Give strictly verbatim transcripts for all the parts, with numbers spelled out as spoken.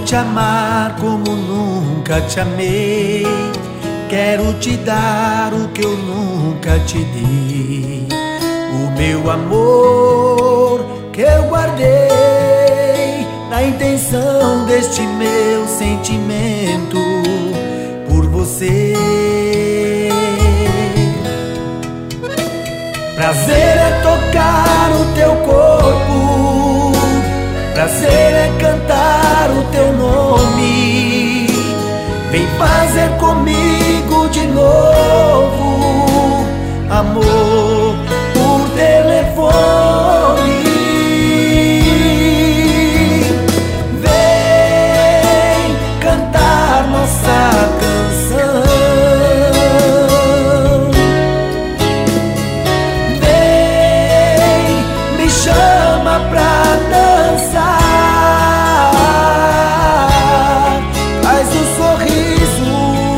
te amar como nunca te amei. Quero te dar o que eu nunca te dei, o meu amor que eu guardei na intenção deste meu sentimento por você. Prazer é tocar o teu corpo, prazer é cantar o teu nome. Vem fazer comigo de novo amor por telefone. Vem cantar nossa canção, vem me chama pra dançar. Traz um sorriso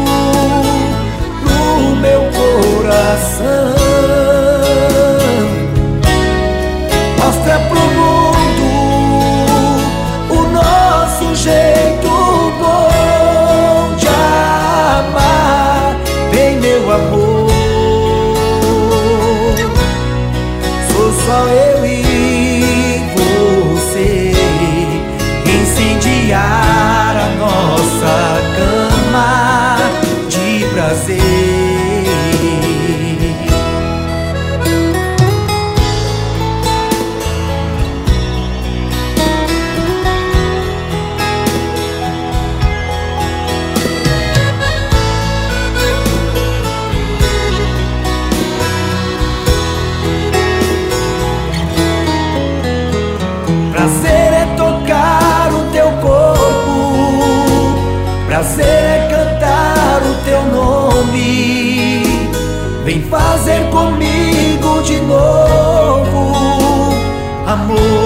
no meu coração, mostra pro mundo o nosso jeito bom de amar. Vem, meu amor, sou só eu e você, incendiar a nossa cama de prazer. Prazer é tocar o teu corpo, prazer é cantar o teu nome. Vem fazer comigo de novo amor